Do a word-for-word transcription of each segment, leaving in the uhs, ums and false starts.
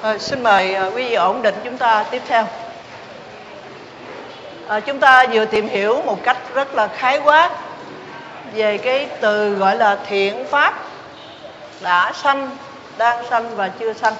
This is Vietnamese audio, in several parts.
À, xin mời à, quý vị ổn định, chúng ta tiếp theo. À, chúng ta vừa tìm hiểu một cách rất là khái quát về cái từ gọi là thiện pháp, đã sanh, đang sanh và chưa sanh.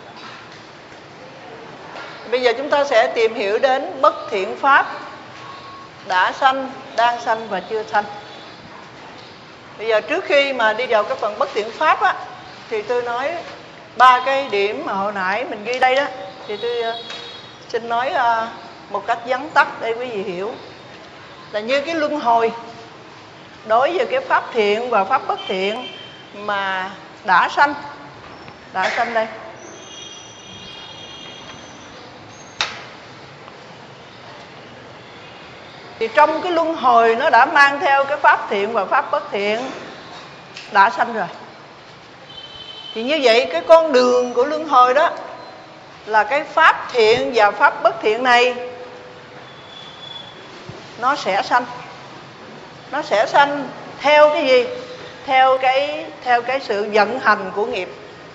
Bây giờ chúng ta sẽ tìm hiểu đến bất thiện pháp, đã sanh, đang sanh và chưa sanh. Bây giờ trước khi mà đi vào cái phần bất thiện pháp á, thì tôi nói ba cái điểm mà hồi nãy mình ghi đây đó, thì tôi uh, xin nói uh, một cách vắn tắt để quý vị hiểu. Là như cái luân hồi, đối với cái pháp thiện và pháp bất thiện mà đã sanh, đã sanh đây. Thì trong cái luân hồi nó đã mang theo cái pháp thiện và pháp bất thiện đã sanh rồi. Thì như vậy cái con đường của luân hồi đó là cái pháp thiện và pháp bất thiện này nó sẽ sanh. Nó sẽ sanh theo cái gì? Theo cái, theo cái sự vận hành của nghiệp.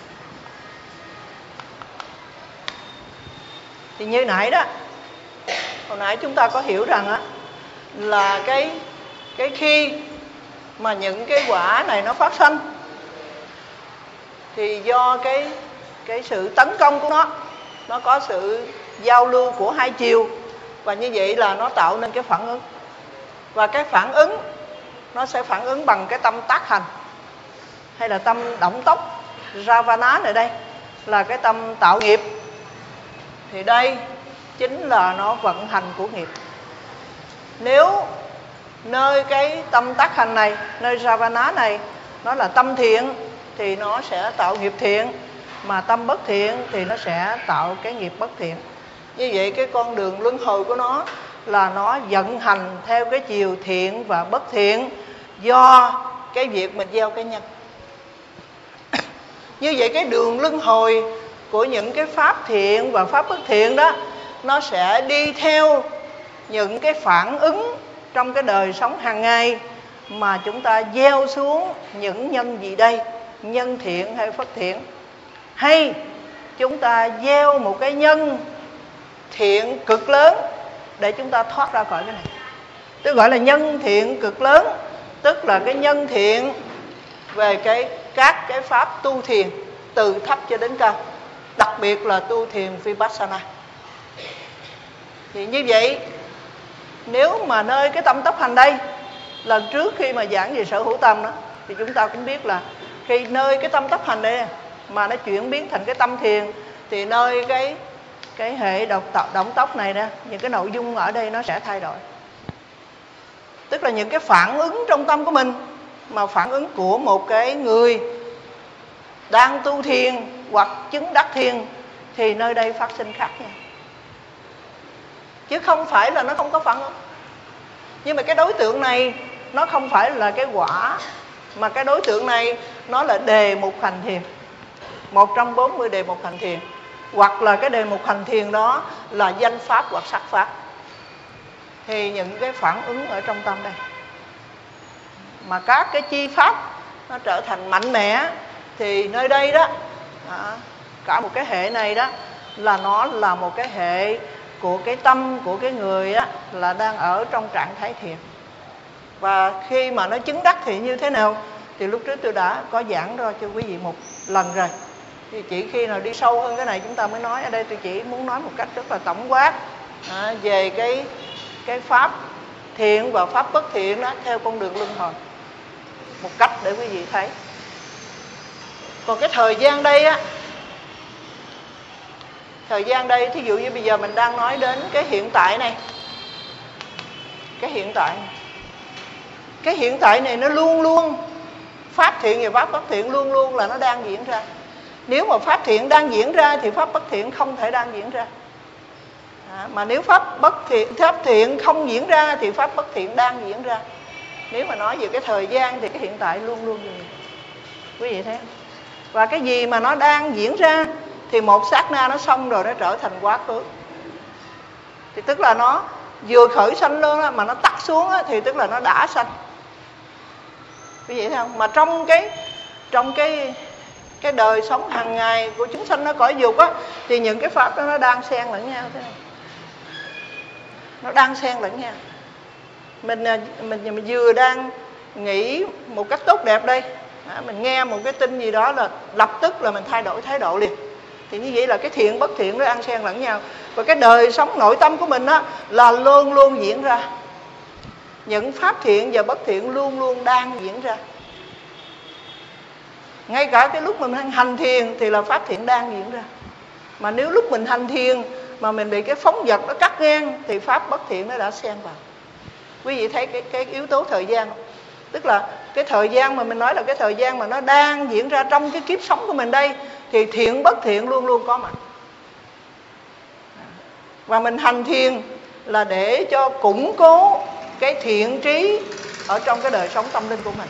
Thì như nãy đó, hồi nãy chúng ta có hiểu rằng á, là cái, cái khi mà những cái quả này nó phát sinh thì do cái, cái sự tấn công của nó, nó có sự giao lưu của hai chiều, và như vậy là nó tạo nên cái phản ứng. Và cái phản ứng nó sẽ phản ứng bằng cái tâm tác hành, hay là tâm động tốc. Ravana ở đây là cái tâm tạo nghiệp. Thì đây chính là nó vận hành của nghiệp. Nếu nơi cái tâm tác hành này, nơi Ravana này, nó là tâm thiện thì nó sẽ tạo nghiệp thiện, mà tâm bất thiện thì nó sẽ tạo cái nghiệp bất thiện. Như vậy cái con đường luân hồi của nó là nó vận hành theo cái chiều thiện và bất thiện do cái việc mình gieo cái nhân. Như vậy cái đường luân hồi của những cái pháp thiện và pháp bất thiện đó, nó sẽ đi theo những cái phản ứng trong cái đời sống hàng ngày mà chúng ta gieo xuống những nhân gì đây? Nhân thiện hay bất thiện? Hay chúng ta gieo một cái nhân thiện cực lớn để chúng ta thoát ra khỏi cái này. Tôi gọi là nhân thiện cực lớn, tức là cái nhân thiện về cái các cái pháp tu thiền từ thấp cho đến cao, đặc biệt là tu thiền Vipassana. Thì như vậy, nếu mà nơi cái tâm tốc hành đây, lần trước khi mà giảng về sở hữu tâm đó, thì chúng ta cũng biết là khi nơi cái tâm tốc hành đây mà nó chuyển biến thành cái tâm thiền, thì nơi cái cái hệ động, động tốc này nè, những cái nội dung ở đây nó sẽ thay đổi. Tức là những cái phản ứng trong tâm của mình, mà phản ứng của một cái người đang tu thiền hoặc chứng đắc thiền, thì nơi đây phát sinh khác nhau. Chứ không phải là nó không có phản ứng. Nhưng mà cái đối tượng này nó không phải là cái quả, mà cái đối tượng này nó là đề mục hành thiền, một trong bốn mươi đề mục hành thiền. Hoặc là cái đề mục hành thiền đó là danh pháp hoặc sắc pháp. Thì những cái phản ứng ở trong tâm đây, mà các cái chi pháp nó trở thành mạnh mẽ, thì nơi đây đó, cả một cái hệ này đó, là nó là một cái hệ của cái tâm của cái người á, là đang ở trong trạng thái thiền. Và khi mà nó chứng đắc thì như thế nào, thì lúc trước tôi đã có giảng ra cho quý vị một lần rồi. Thì chỉ khi nào đi sâu hơn cái này chúng ta mới nói. Ở đây tôi chỉ muốn nói một cách rất là tổng quát à, về cái, cái pháp thiện và pháp bất thiện đó theo con đường luân hồi, một cách để quý vị thấy. Còn cái thời gian đây á, thời gian đây, thí dụ như bây giờ mình đang nói đến cái hiện tại này. Cái hiện tại này, cái hiện tại này nó luôn luôn, pháp thiện và pháp bất thiện luôn luôn là nó đang diễn ra. Nếu mà pháp thiện đang diễn ra thì pháp bất thiện không thể đang diễn ra. À, mà nếu pháp bất thiện, pháp thiện không diễn ra thì pháp bất thiện đang diễn ra. Nếu mà nói về cái thời gian thì cái hiện tại luôn luôn như vậy. Quý vị thấy không? Và cái gì mà nó đang diễn ra thì một sát na nó xong rồi nó trở thành quá khứ. Thì tức là nó vừa khởi sanh luôn đó, mà nó tắt xuống đó, thì tức là nó đã sanh. Quý vị thấy không? Mà trong cái trong cái cái đời sống hàng ngày của chúng sanh nó cõi dục á, thì những cái pháp đó nó đang xen lẫn nhau thế này, nó đang xen lẫn nhau. Mình mình, mình vừa đang nghĩ một cách tốt đẹp đây, à, mình nghe một cái tin gì đó là lập tức là mình thay đổi thái độ liền. Thì như vậy là cái thiện bất thiện nó ăn xen lẫn nhau. Và cái đời sống nội tâm của mình á là luôn luôn diễn ra. Những pháp thiện và bất thiện luôn luôn đang diễn ra. Ngay cả cái lúc mình hành thiền thì là pháp thiện đang diễn ra. Mà nếu lúc mình hành thiền mà mình bị cái phóng dật nó cắt ngang thì pháp bất thiện nó đã xen vào. Quý vị thấy cái, cái yếu tố thời gian không? Tức là cái thời gian mà mình nói là cái thời gian mà nó đang diễn ra trong cái kiếp sống của mình đây, thì thiện bất thiện luôn luôn có mặt. Và mình hành thiền là để cho củng cố cái thiện trí ở trong cái đời sống tâm linh của mình.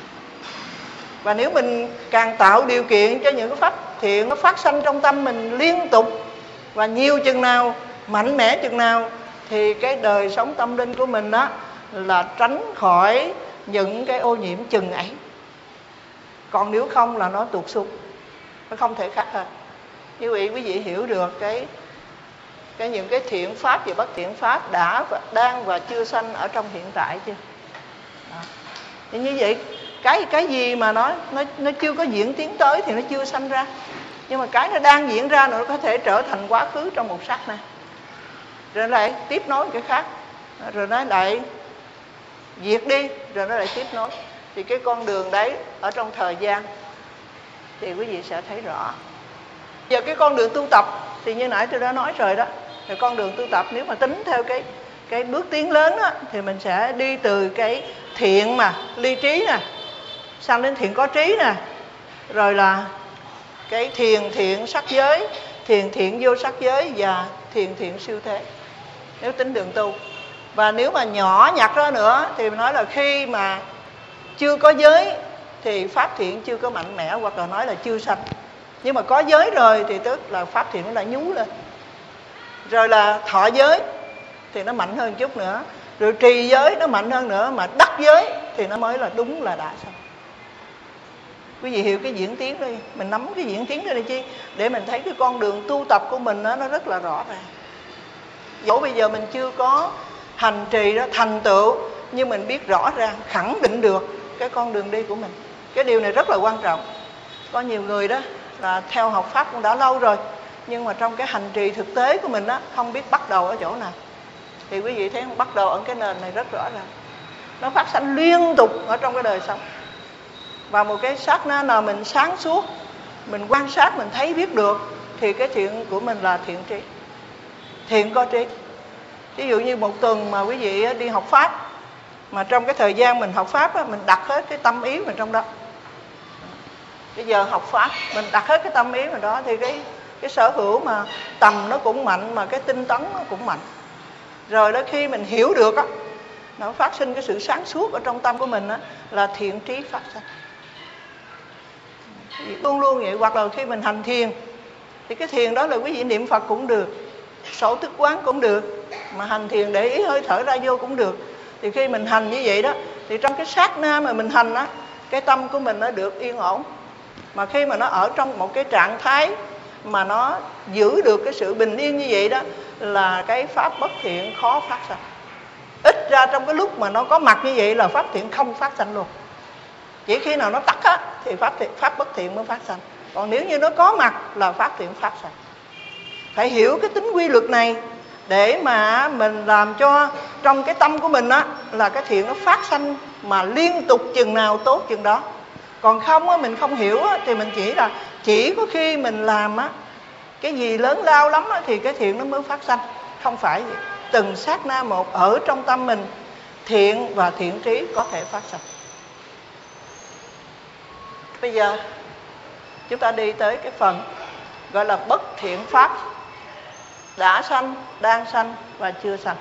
Và nếu mình càng tạo điều kiện cho những cái pháp thiện nó phát sanh trong tâm mình liên tục và nhiều chừng nào, mạnh mẽ chừng nào, thì cái đời sống tâm linh của mình đó là tránh khỏi những cái ô nhiễm chừng ấy. Còn nếu không là nó tụt xuống, nó không thể khác hơn. Như vậy quý vị hiểu được cái cái những cái thiện pháp và bất thiện pháp đã và đang và chưa sanh ở trong hiện tại chưa? Đó. Thì như vậy cái cái gì mà nó nó nó chưa có diễn tiến tới thì nó chưa sanh ra. Nhưng mà cái nó đang diễn ra nó có thể trở thành quá khứ trong một sát na. Rồi lại tiếp nối cái khác, rồi nó lại diệt đi, rồi nó lại tiếp nối. Thì cái con đường đấy ở trong thời gian thì quý vị sẽ thấy rõ. Giờ cái con đường tu tập thì như nãy tôi đã nói rồi đó. Thì con đường tu tập nếu mà tính theo cái cái bước tiến lớn á, thì mình sẽ đi từ cái thiện mà ly trí nè, sang đến thiện có trí nè, rồi là cái thiền thiện sắc giới, thiền thiện vô sắc giới và thiền thiện siêu thế. Nếu tính đường tu. Và nếu mà nhỏ nhặt ra nữa thì mình nói là khi mà chưa có giới thì pháp thiện chưa có mạnh mẽ, hoặc là nói là chưa sanh. Nhưng mà có giới rồi thì tức là pháp thiện nó lại nhú lên. Rồi là thọ giới thì nó mạnh hơn chút nữa, rồi trì giới nó mạnh hơn nữa, mà đắc giới thì nó mới là đúng là đã sanh. Quý vị hiểu cái diễn tiến đi, mình nắm cái diễn tiến đây chi để mình thấy cái con đường tu tập của mình đó, nó rất là rõ ràng. Dẫu bây giờ mình chưa có hành trì đó thành tựu, nhưng mình biết rõ ràng, khẳng định được cái con đường đi của mình. Cái điều này rất là quan trọng. Có nhiều người đó là theo học pháp cũng đã lâu rồi, nhưng mà trong cái hành trì thực tế của mình đó không biết bắt đầu ở chỗ nào. Thì quý vị thấy không, bắt đầu ở cái nền này rất rõ ràng. Nó phát sanh liên tục ở trong cái đời sống. Và một cái sát na nào mình sáng suốt, mình quan sát, mình thấy biết được, thì cái thiện của mình là thiện trí, thiện có trí. Ví dụ như một tuần mà quý vị đi học pháp, mà trong cái thời gian mình học pháp á, mình đặt hết cái tâm ý mình trong đó. Bây giờ học pháp mình đặt hết cái tâm ý mình đó, thì cái cái sở hữu mà tầm nó cũng mạnh, mà cái tinh tấn nó cũng mạnh. Rồi đó khi mình hiểu được á, nó phát sinh cái sự sáng suốt ở trong tâm của mình á, là thiện trí phát sinh. Luôn luôn vậy. Hoặc là khi mình hành thiền thì cái thiền đó là quý vị niệm Phật cũng được, sổ tức quán cũng được, mà hành thiền để ý hơi thở ra vô cũng được. Thì khi mình hành như vậy đó, thì trong cái sát na mà mình hành á, cái tâm của mình nó được yên ổn. Mà khi mà nó ở trong một cái trạng thái mà nó giữ được cái sự bình yên như vậy đó, là cái pháp bất thiện khó phát sinh. Ít ra trong cái lúc mà nó có mặt như vậy là pháp thiện không phát sinh luôn. Chỉ khi nào nó tắt á, thì pháp, thiện, pháp bất thiện mới phát sinh. Còn nếu như nó có mặt là pháp thiện phát sinh. Phải hiểu cái tính quy luật này để mà mình làm cho trong cái tâm của mình á, là cái thiện nó phát sinh mà liên tục chừng nào tốt chừng đó. Còn không á, mình không hiểu á, thì mình chỉ là chỉ có khi mình làm á, cái gì lớn lao lắm á, thì cái thiện nó mới phát sinh. Không phải vậy. Từng sát na một ở trong tâm mình, thiện và thiện trí có thể phát sinh. Bây giờ chúng ta đi tới cái phần gọi là bất thiện pháp, đã sanh, đang sanh và chưa sanh.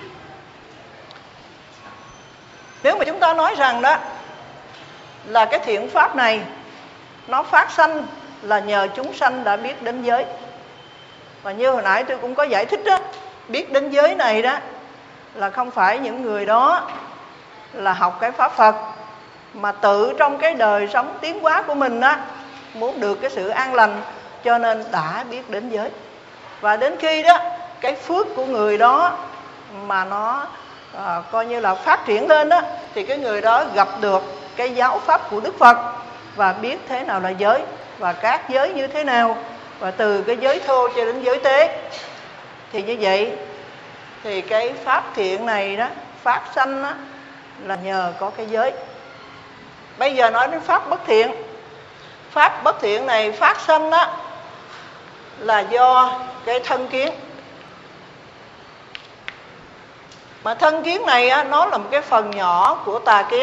Nếu mà chúng ta nói rằng đó là cái thiện pháp này nó phát sanh là nhờ chúng sanh đã biết đến giới. Và như hồi nãy tôi cũng có giải thích đó, biết đến giới này đó là không phải những người đó là học cái pháp Phật, mà tự trong cái đời sống tiến hóa của mình đó, muốn được cái sự an lành, cho nên đã biết đến giới. Và đến khi đó cái phước của người đó mà nó à, coi như là phát triển lên đó, thì cái người đó gặp được cái giáo pháp của Đức Phật và biết thế nào là giới và các giới như thế nào, và từ cái giới thô cho đến giới tế. Thì như vậy thì cái pháp thiện này đó, phát sanh đó, là nhờ có cái giới. Bây giờ nói đến pháp bất thiện. Pháp bất thiện này phát sanh đó là do cái thân kiến. Mà thân kiến này á, nó là một cái phần nhỏ của tà kiến.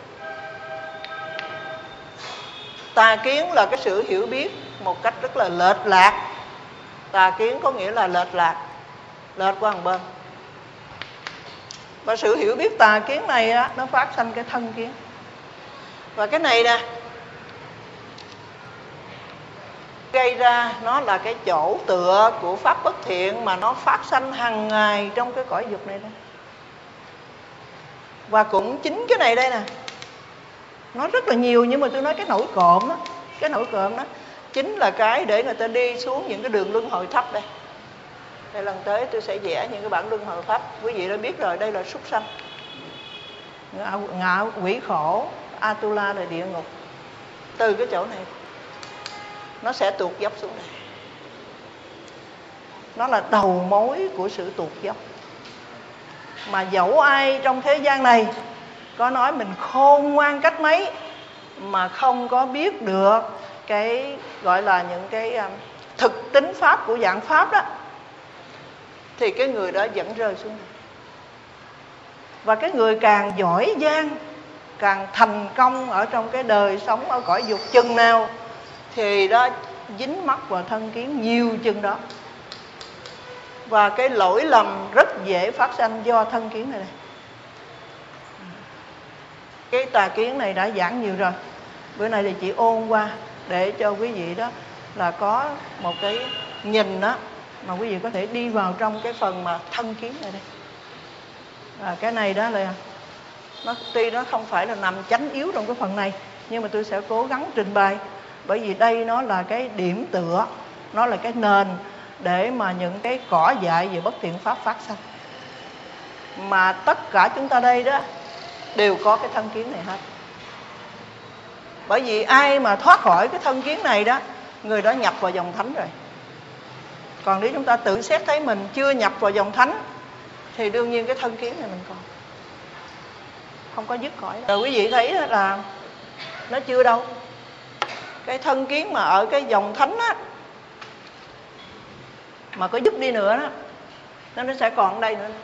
Tà kiến là cái sự hiểu biết một cách rất là lệch lạc. Tà kiến có nghĩa là lệch lạc, lệch qua một bên. Và sự hiểu biết tà kiến này á, nó phát sanh cái thân kiến. Và cái này nè, gây ra nó là cái chỗ tựa của pháp bất thiện mà nó phát sanh hàng ngày trong cái cõi dục này đây. Và cũng chính cái này đây nè, nó rất là nhiều, nhưng mà tôi nói cái nổi cộm đó, cái nổi cộm đó chính là cái để người ta đi xuống những cái đường luân hồi thấp đây. Đây lần tới tôi sẽ vẽ những cái bản luân hồi thấp, quý vị đã biết rồi, đây là súc sanh, ngạ quỷ khổ, Atula là địa ngục. Từ cái chỗ này nó sẽ tuột dốc xuống này. Nó là đầu mối của sự tuột dốc. Mà dẫu ai trong thế gian này có nói mình khôn ngoan cách mấy mà không có biết được cái gọi là những cái um, thực tính pháp của dạng pháp đó, thì cái người đó vẫn rơi xuống này. Và cái người càng giỏi giang, càng thành công ở trong cái đời sống ở cõi dục chừng nào, thì đó dính mắc vào thân kiến nhiều chừng đó. Và cái lỗi lầm rất dễ phát sanh do thân kiến này, này. Cái tà kiến này đã giảng nhiều rồi, bữa nay thì chị ôn qua để cho quý vị đó là có một cái nhìn đó mà quý vị có thể đi vào trong cái phần mà thân kiến này đây. Và cái này đó là nó tuy nó không phải là nằm chánh yếu trong cái phần này, nhưng mà tôi sẽ cố gắng trình bày, bởi vì đây nó là cái điểm tựa, nó là cái nền để mà những cái cỏ dại về bất thiện pháp phát sanh. Mà tất cả chúng ta đây đó đều có cái thân kiến này hết. Bởi vì ai mà thoát khỏi cái thân kiến này đó, người đó nhập vào dòng thánh rồi. Còn nếu chúng ta tự xét thấy mình chưa nhập vào dòng thánh, thì đương nhiên cái thân kiến này mình còn không có dứt khỏi. Rồi quý vị thấy là nó chưa đâu. Cái thân kiến mà ở cái dòng thánh á, mà có dứt đi nữa đó, nó sẽ còn ở đây nữa.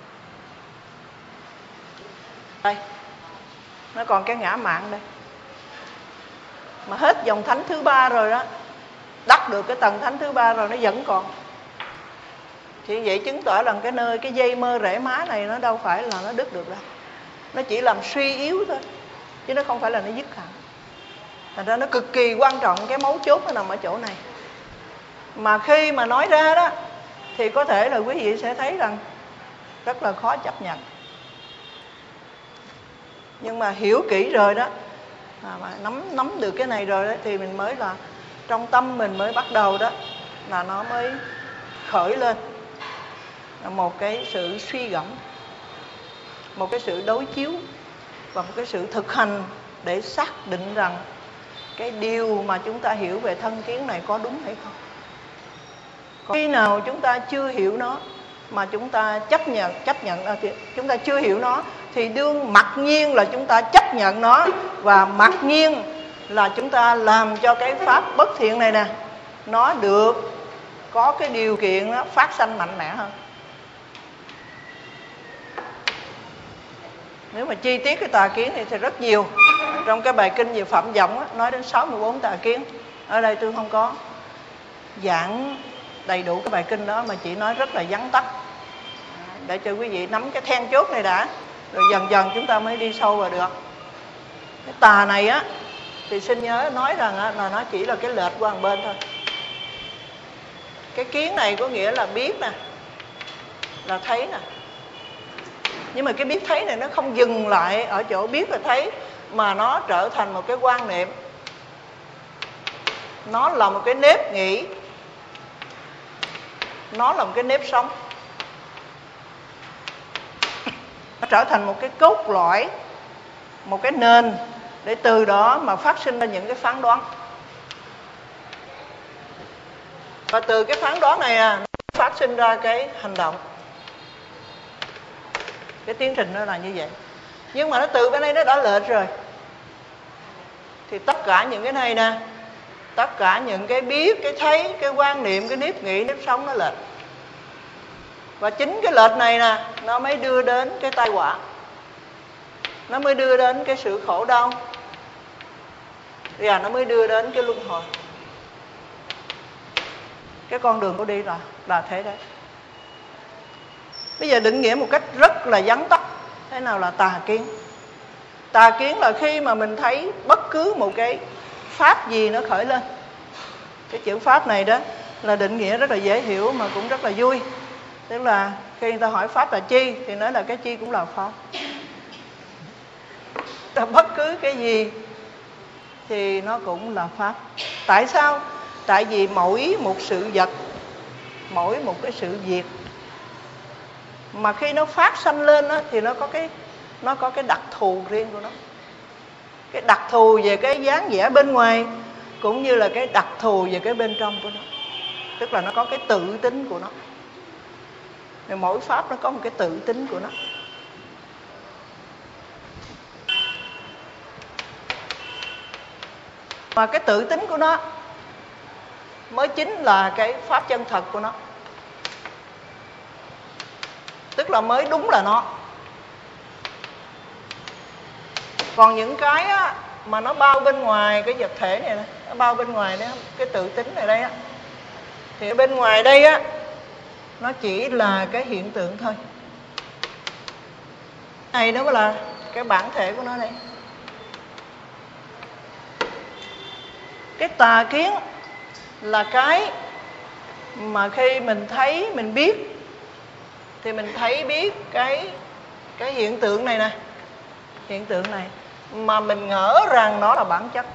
Đây, nó còn cái ngã mạn đây. Mà hết dòng thánh thứ ba rồi đó, đắc được cái tầng thánh thứ ba rồi, nó vẫn còn. Thì vậy chứng tỏ là cái nơi cái dây mơ rễ má này nó đâu phải là nó đứt được đâu. Nó chỉ làm suy yếu thôi, chứ nó không phải là nó dứt hẳn. Thành ra nó cực kỳ quan trọng, cái mấu chốt nó nằm ở chỗ này. Mà khi mà nói ra đó, thì có thể là quý vị sẽ thấy rằng rất là khó chấp nhận. Nhưng mà hiểu kỹ rồi đó, mà nắm nắm được cái này rồi đó, thì mình mới là trong tâm mình mới bắt đầu đó là nó mới khởi lên là một cái sự suy gẫm, một cái sự đối chiếu và một cái sự thực hành để xác định rằng cái điều mà chúng ta hiểu về thân kiến này có đúng hay không. Còn khi nào chúng ta chưa hiểu nó mà chúng ta chấp nhận chấp nhận chúng ta chưa hiểu nó, thì đương mặc nhiên là chúng ta chấp nhận nó, và mặc nhiên là chúng ta làm cho cái pháp bất thiện này nè, nó được có cái điều kiện nó phát sanh mạnh mẽ hơn. Nếu mà chi tiết cái tà kiến này thì rất nhiều. Trong cái bài kinh về Phạm Vọng á, nói đến sáu mươi bốn tà kiến. Ở đây tôi không có giảng đầy đủ cái bài kinh đó, mà chỉ nói rất là vắn tắt để cho quý vị nắm cái then chốt này đã, rồi dần dần chúng ta mới đi sâu vào được. Cái tà này á thì xin nhớ nói rằng á, là nó chỉ là cái lệch qua một bên thôi. Cái kiến này có nghĩa là biết nè, là thấy nè. Nhưng mà cái biết thấy này nó không dừng lại ở chỗ biết và thấy, mà nó trở thành một cái quan niệm. nó là một cái nếp nghĩ, nó là một cái nếp sống, nó trở thành một cái cốt lõi, một cái nền để từ đó mà phát sinh ra những cái phán đoán. Và từ cái phán đoán này à, nó phát sinh ra cái hành động. Cái tiến trình nó là như vậy. Nhưng mà nó từ bên đây nó đã lệch rồi, thì tất cả những cái này nè, tất cả những cái biết, cái thấy, cái quan niệm, cái nếp nghĩ, nếp sống nó lệch. Và chính cái lệch này nè, nó mới đưa đến cái tai họa, nó mới đưa đến cái sự khổ đau, và nó mới đưa đến cái luân hồi. Cái con đường của đi là, là thế đấy. Bây giờ định nghĩa một cách rất là vắn tắt, thế nào là tà kiến? Tà kiến là khi mà mình thấy bất cứ một cái pháp gì nó khởi lên. Cái chữ pháp này đó là định nghĩa rất là dễ hiểu mà cũng rất là vui. Tức là khi người ta hỏi pháp là chi, thì nói là cái chi cũng là pháp. Bất cứ cái gì thì nó cũng là pháp. Tại sao? Tại vì mỗi một sự vật, mỗi một cái sự việc mà khi nó phát sanh lên đó, thì nó có cái nó có cái đặc thù riêng của nó. Cái đặc thù về cái dáng vẻ bên ngoài, cũng như là cái đặc thù về cái bên trong của nó. Tức là nó có cái tự tính của nó. Thì mỗi pháp nó có một cái tự tính của nó. Và cái tự tính của nó mới chính là cái pháp chân thật của nó. Tức là mới đúng là nó. Còn những cái á, mà nó bao bên ngoài cái vật thể này, nó bao bên ngoài đó, cái tự tính này đây á, thì bên ngoài đây á, nó chỉ là cái hiện tượng thôi. Này nó mới là cái bản thể của nó đây. Cái tà kiến là cái mà khi mình thấy, mình biết, thì mình thấy biết cái cái hiện tượng này nè, hiện tượng này mà mình ngỡ rằng nó là bản chất.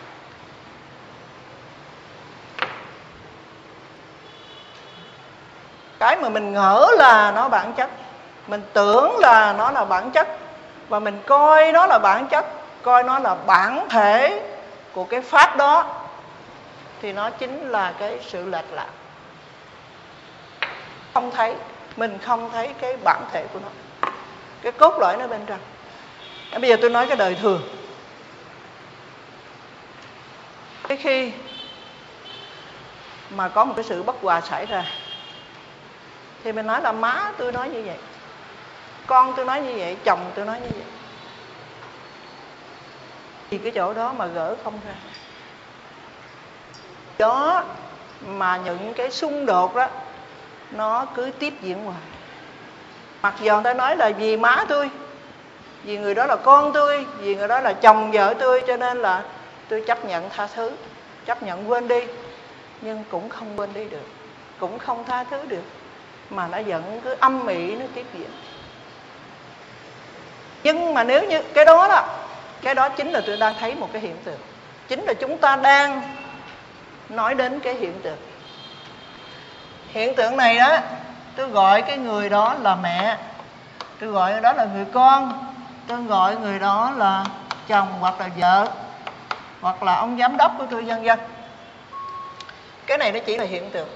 Cái mà mình ngỡ là nó bản chất, mình tưởng là nó là bản chất, và mình coi nó là bản chất, coi nó là bản thể của cái pháp đó, thì nó chính là cái sự lệch lạc. Không thấy, mình không thấy cái bản thể của nó, cái cốt lõi nó bên trong. Bây giờ tôi nói cái đời thường. Cái khi mà có một cái sự bất hòa xảy ra, thì mình nói là má tôi nói như vậy, con tôi nói như vậy, chồng tôi nói như vậy. Thì cái chỗ đó mà gỡ không ra, đó mà những cái xung đột đó nó cứ tiếp diễn hoài. Mặc dù người ta nói là vì má tôi, vì người đó là con tôi, vì người đó là chồng vợ tôi, cho nên là tôi chấp nhận tha thứ, chấp nhận quên đi. Nhưng cũng không quên đi được, cũng không tha thứ được, mà nó vẫn cứ âm ỉ, nó tiếp diễn. Nhưng mà nếu như cái đó đó, cái đó chính là tôi đang thấy một cái hiện tượng. Chính là chúng ta đang nói đến cái hiện tượng. Hiện tượng này đó, tôi gọi cái người đó là mẹ, tôi gọi người đó là người con, tôi gọi người đó là chồng hoặc là vợ, hoặc là ông giám đốc của tôi, vân vân. Cái này nó chỉ là hiện tượng.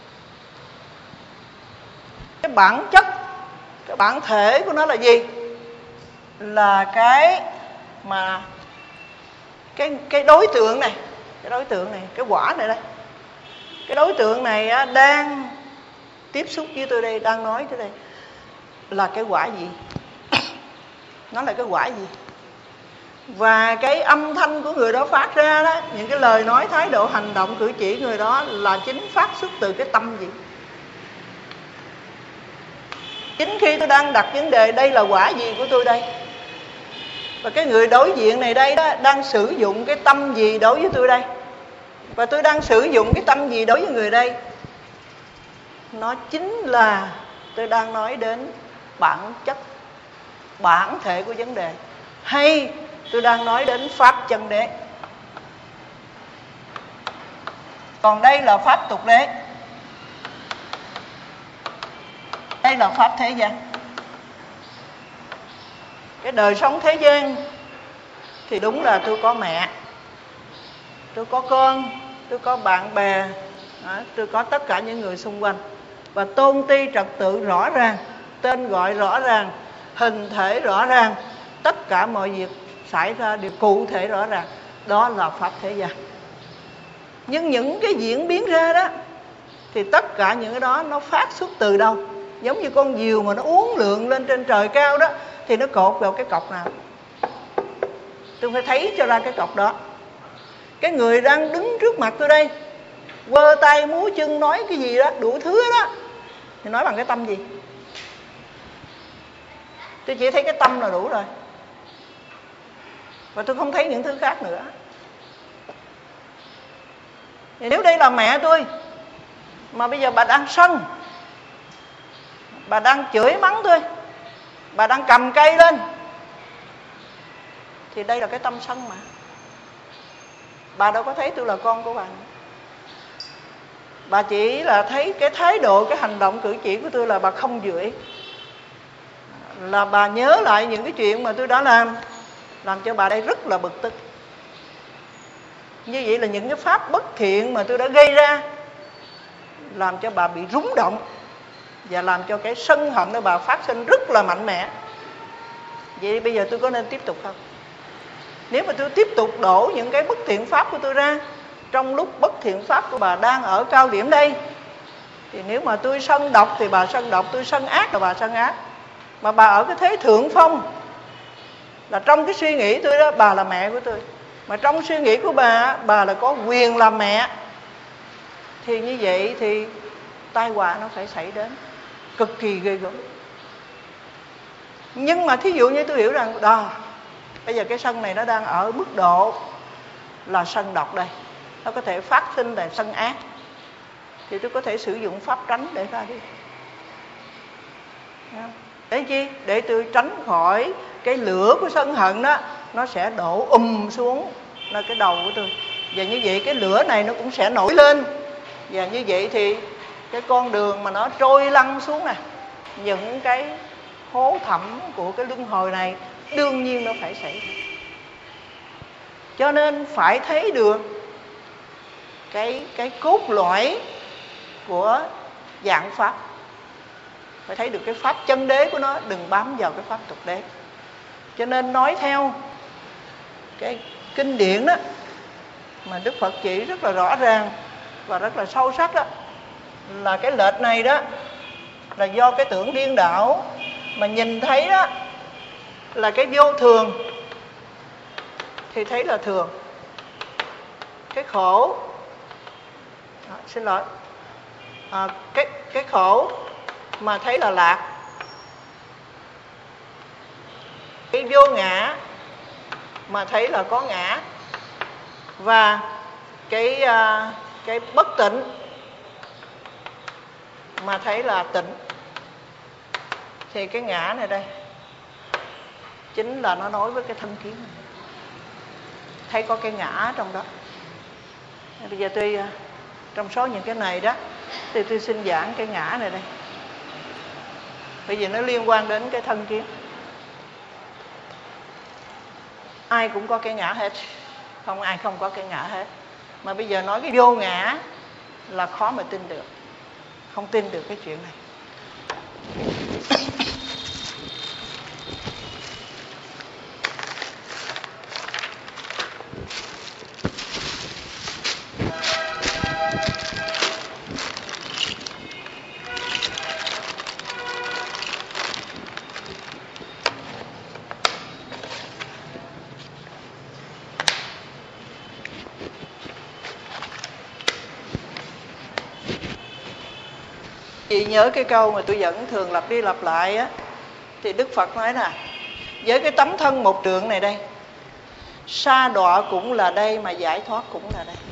Cái bản chất, cái bản thể của nó là gì? Là cái mà cái cái đối tượng này, cái đối tượng này, cái quả này đây. Cái đối tượng này á, đang tiếp xúc với tôi đây, đang nói tới đây, là cái quả gì? Nó là cái quả gì? Và cái âm thanh của người đó phát ra đó, những cái lời nói, thái độ, hành động, cử chỉ người đó là chính phát xuất từ cái tâm gì? Chính khi tôi đang đặt vấn đề đây là quả gì của tôi đây, và cái người đối diện này đây đó đang sử dụng cái tâm gì đối với tôi đây, và tôi đang sử dụng cái tâm gì đối với người đây, nó chính là tôi đang nói đến bản chất, bản thể của vấn đề, hay tôi đang nói đến pháp chân đế. Còn đây là pháp tục đế, đây là pháp thế gian. Cái đời sống thế gian thì đúng là tôi có mẹ, tôi có con, tôi có bạn bè, tôi có tất cả những người xung quanh, và tôn ti trật tự rõ ràng, tên gọi rõ ràng, hình thể rõ ràng, tất cả mọi việc xảy ra đều cụ thể rõ ràng. Đó là pháp thế gian. Nhưng những cái diễn biến ra đó thì tất cả những cái đó nó phát xuất từ đâu? Giống như con diều mà nó uốn lượn lên trên trời cao đó, thì nó cột vào cái cọc nào? Tôi phải thấy cho ra cái cọc đó. Cái người đang đứng trước mặt tôi đây, quơ tay múa chân nói cái gì đó, đủ thứ đó, thì nói bằng cái tâm gì? Tôi chỉ thấy cái tâm là đủ rồi, và tôi không thấy những thứ khác nữa. Thì nếu đây là mẹ tôi, mà bây giờ bà đang sân, bà đang chửi mắng tôi, bà đang cầm cây lên, thì đây là cái tâm sân mà. Bà đâu có thấy tôi là con của bà nữa. Bà chỉ là thấy cái thái độ, cái hành động cử chỉ của tôi là bà không dưỡi, là bà nhớ lại những cái chuyện mà tôi đã làm, làm cho bà đây rất là bực tức. Như vậy là những cái pháp bất thiện mà tôi đã gây ra làm cho bà bị rúng động, và làm cho cái sân hận của bà phát sinh rất là mạnh mẽ. Vậy bây giờ tôi có nên tiếp tục không? Nếu mà tôi tiếp tục đổ những cái bất thiện pháp của tôi ra trong lúc bất thiện pháp của bà đang ở cao điểm đây, thì nếu mà tôi sân độc thì bà sân độc, tôi sân ác là bà sân ác. Mà bà ở cái thế thượng phong, là trong cái suy nghĩ tôi đó, bà là mẹ của tôi. Mà trong suy nghĩ của bà, bà là có quyền làm mẹ. Thì như vậy thì tai họa nó phải xảy đến cực kỳ ghê gớm. Nhưng mà thí dụ như tôi hiểu rằng đó, bây giờ cái sân này nó đang ở mức độ là sân độc đây, nó có thể phát sinh là sân ác, thì tôi có thể sử dụng pháp tránh để ra đi. Để chi? Để tôi tránh khỏi cái lửa của sân hận đó, nó sẽ đổ um xuống là cái đầu của tôi. Và như vậy cái lửa này nó cũng sẽ nổi lên. Và như vậy thì cái con đường mà nó trôi lăn xuống nè, những cái hố thẳm của cái luân hồi này đương nhiên nó phải xảy ra. Cho nên phải thấy được cái, cái cốt lõi của dạng pháp, phải thấy được cái pháp chân đế của nó, đừng bám vào cái pháp tục đế. Cho nên nói theo cái kinh điển đó mà Đức Phật chỉ rất là rõ ràng và rất là sâu sắc đó, là cái lệch này đó là do cái tưởng điên đảo, mà nhìn thấy đó là cái vô thường thì thấy là thường, cái khổ à, xin lỗi à, cái cái khổ mà thấy là lạc, cái vô ngã mà thấy là có ngã, và cái à, cái bất tịnh mà thấy là tịnh. Thì cái ngã này đây chính là nó nối với cái thân kiến này. Thấy có cái ngã trong đó. Bây giờ tôi trong số những cái này đó thì tôi xin giảng cái ngã này đây, bởi vì nó liên quan đến cái thân kiến. Ai cũng có cái ngã hết, không ai không có cái ngã hết. Mà bây giờ nói cái vô ngã là khó mà tin được, không tin được cái chuyện này. Chị nhớ cái câu mà tôi vẫn thường lặp đi lặp lại á, thì Đức Phật nói là với cái tấm thân một trượng này đây, sa đọa cũng là đây mà giải thoát cũng là đây.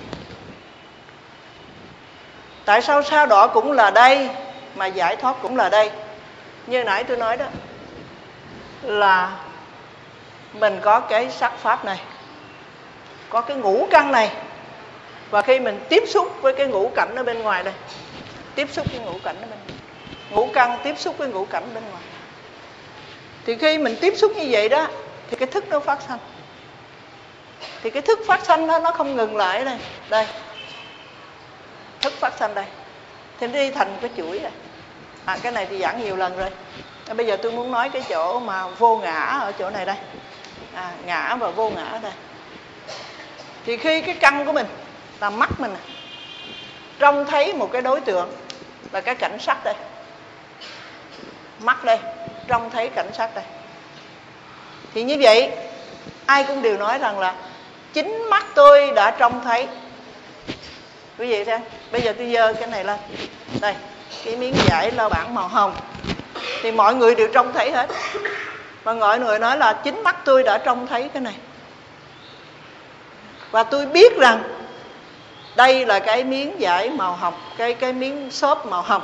Tại sao sa đọa cũng là đây mà giải thoát cũng là đây? Như nãy tôi nói đó, là mình có cái sắc pháp này, có cái ngũ căn này, Và khi mình tiếp xúc với cái ngũ cảnh ở bên ngoài đây, tiếp xúc với ngũ cảnh ở bên ngoài, ngũ căn tiếp xúc với ngũ cảnh bên ngoài, thì khi mình tiếp xúc như vậy đó thì cái thức nó phát sanh. Thì cái thức phát sanh đó nó không ngừng lại ở đây. Đây, thức phát sanh đây, thì nó đi thành cái chuỗi này. À, cái này thì giảng nhiều lần rồi. À, bây giờ tôi muốn nói cái chỗ mà vô ngã ở chỗ này đây. À, ngã và vô ngã ở đây. Thì khi cái căn của mình là mắt mình trông thấy một cái đối tượng là cái cảnh sắc đây, mắt đây trông thấy cảnh sắc đây, thì như vậy ai cũng đều nói rằng là chính mắt tôi đã trông thấy. Quý vị xem, bây giờ tôi giơ cái này lên đây, cái miếng vải lao bản màu hồng, thì mọi người đều trông thấy hết. Và mọi người nói là chính mắt tôi đã trông thấy cái này, và tôi biết rằng đây là cái miếng vải màu hồng, cái cái miếng xốp màu hồng.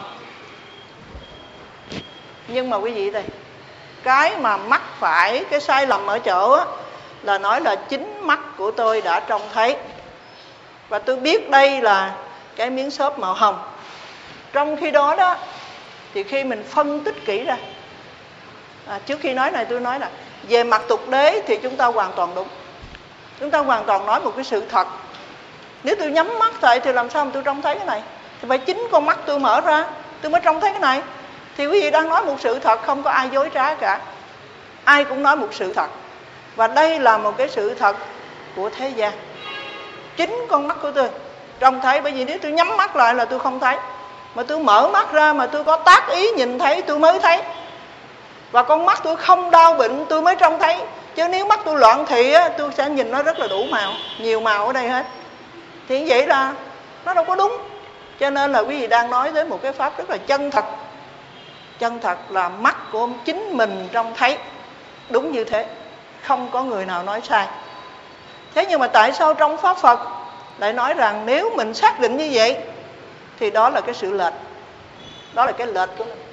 Nhưng mà quý vị đây, cái mà mắc phải cái sai lầm ở chỗ á, là nói là chính mắt của tôi đã trông thấy, và tôi biết đây là cái miếng xốp màu hồng. Trong khi đó đó, thì khi mình phân tích kỹ ra, à, trước khi nói này tôi nói là về mặt tục đế thì chúng ta hoàn toàn đúng. Chúng ta hoàn toàn nói một cái sự thật. Nếu tôi nhắm mắt lại thì làm sao mà tôi trông thấy cái này? Thì phải chính con mắt tôi mở ra tôi mới trông thấy cái này. Thì quý vị đang nói một sự thật, không có ai dối trá cả. Ai cũng nói một sự thật. Và đây là một cái sự thật của thế gian. Chính con mắt của tôi trông thấy, bởi vì nếu tôi nhắm mắt lại là tôi không thấy. Mà tôi mở mắt ra mà tôi có tác ý nhìn thấy tôi mới thấy. Và con mắt tôi không đau bệnh tôi mới trông thấy. Chứ nếu mắt tôi loạn thị á, tôi sẽ nhìn nó rất là đủ màu, nhiều màu ở đây hết. Thì như vậy là nó đâu có đúng. Cho nên là quý vị đang nói tới một cái pháp rất là chân thật. Chân thật là mắt của chính mình trông thấy. Đúng như thế, không có người nào nói sai. Thế nhưng mà tại sao trong Pháp Phật lại nói rằng nếu mình xác định như vậy thì đó là cái sự lệch. Đó là cái lệch của mình.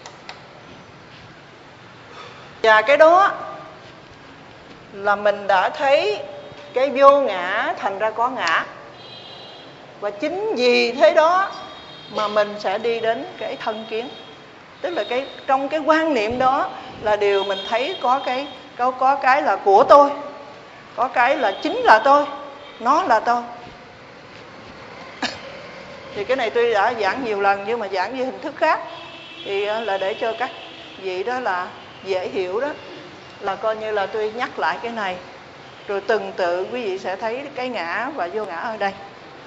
Và cái đó là mình đã thấy cái vô ngã thành ra có ngã. Và chính vì thế đó mà mình sẽ đi đến cái thân kiến. Tức là cái trong cái quan niệm đó là điều mình thấy có cái có, có cái là của tôi, có cái là chính là tôi, nó là tôi. Thì cái này tôi đã giảng nhiều lần, nhưng mà giảng với hình thức khác, thì là để cho các vị đó là dễ hiểu đó, là coi như là tôi nhắc lại cái này, rồi từng tự quý vị sẽ thấy cái ngã và vô ngã ở đây.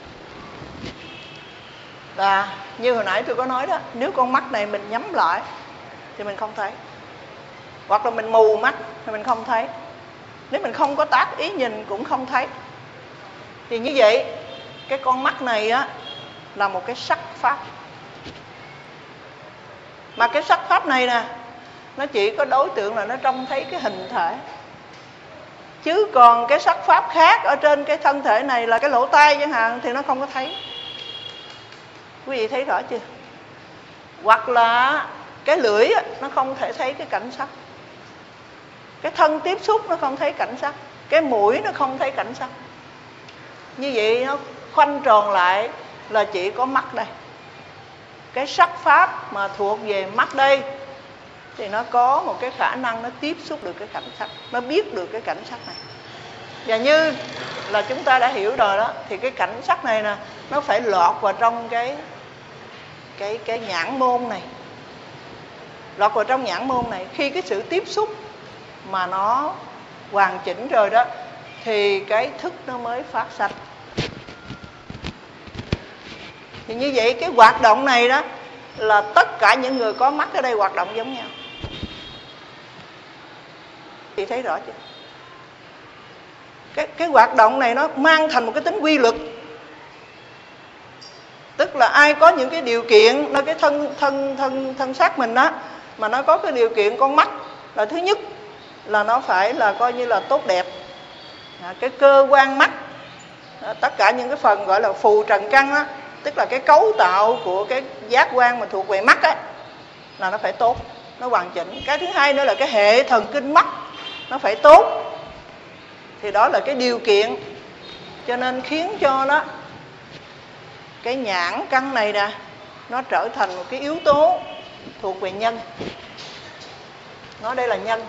Và như hồi nãy tôi có nói đó, nếu con mắt này mình nhắm lại thì mình không thấy, hoặc là mình mù mắt thì mình không thấy. Nếu mình không có tác ý nhìn cũng không thấy. Thì như vậy cái con mắt này á là một cái sắc pháp. Mà cái sắc pháp này nè, nó chỉ có đối tượng là nó trông thấy cái hình thể. Chứ còn cái sắc pháp khác ở trên cái thân thể này là cái lỗ tai chẳng hạn thì nó không có thấy. Quý vị thấy rõ chưa? Hoặc là cái lưỡi á, nó không thể thấy cái cảnh sắc. Cái thân tiếp xúc nó không thấy cảnh sắc. Cái mũi nó không thấy cảnh sắc. Như vậy nó khoanh tròn lại là chỉ có mắt đây. Cái sắc pháp mà thuộc về mắt đây thì nó có một cái khả năng nó tiếp xúc được cái cảnh sắc, nó biết được cái cảnh sắc này. Và như là chúng ta đã hiểu rồi đó, thì cái cảnh sắc này nè, nó phải lọt vào trong cái cái cái nhãn môn này. Lọt vào trong nhãn môn này, khi cái sự tiếp xúc mà nó hoàn chỉnh rồi đó thì cái thức nó mới phát sanh. Thì như vậy cái hoạt động này đó là tất cả những người có mắt ở đây hoạt động giống nhau. Chị thấy rõ chưa? Cái, cái hoạt động này nó mang thành một cái tính quy luật. Tức là ai có những cái điều kiện, nó cái thân thân thân thân xác mình đó, mà nó có cái điều kiện con mắt là thứ nhất là nó phải là coi như là tốt đẹp. À, cái cơ quan mắt, à, tất cả những cái phần gọi là phù trần căn đó, tức là cái cấu tạo của cái giác quan mà thuộc về mắt á, là nó phải tốt, nó hoàn chỉnh. Cái thứ hai nữa là cái hệ thần kinh mắt nó phải tốt. Thì đó là cái điều kiện cho nên khiến cho nó cái nhãn căn này nè, nó trở thành một cái yếu tố thuộc về nhân. Nó đây là nhân.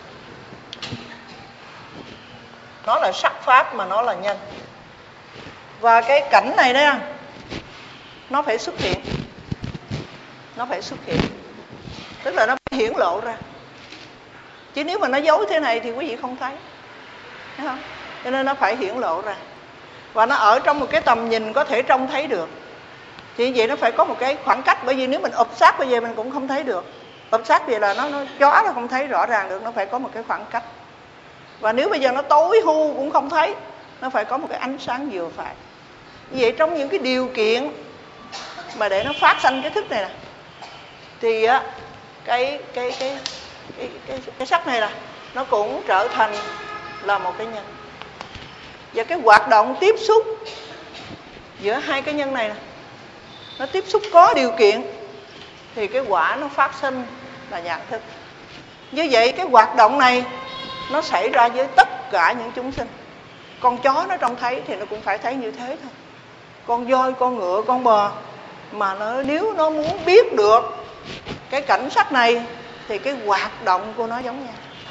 Nó là sắc pháp mà nó là nhân. Và cái cảnh này đó, nó phải xuất hiện. Nó phải xuất hiện. Tức là nó phải hiển lộ ra. Chứ nếu mà nó giấu thế này thì quý vị không thấy. Thấy không? Cho nên nó phải hiển lộ ra. Và nó ở trong một cái tầm nhìn có thể trông thấy được. Thì như vậy nó phải có một cái khoảng cách. Bởi vì nếu mình ụp sát bây giờ mình cũng không thấy được. Ụp sát vậy là nó, nó chó nó không thấy rõ ràng được. Nó phải có một cái khoảng cách. Và nếu bây giờ nó tối hu cũng không thấy. Nó phải có một cái ánh sáng vừa phải. Như vậy trong những cái điều kiện mà để nó phát sanh cái thức này nè, thì á cái cái cái cái cái, cái sắc này nè nó cũng trở thành là một cái nhân. Và cái hoạt động tiếp xúc giữa hai cái nhân này nè, nó tiếp xúc có điều kiện thì cái quả nó phát sinh là nhãn thức. Như vậy cái hoạt động này nó xảy ra với tất cả những chúng sinh. Con chó nó trông thấy thì nó cũng phải thấy như thế thôi. Con voi, con ngựa, con bò mà nó, nếu nó muốn biết được cái cảnh sắc này thì cái hoạt động của nó giống nhau.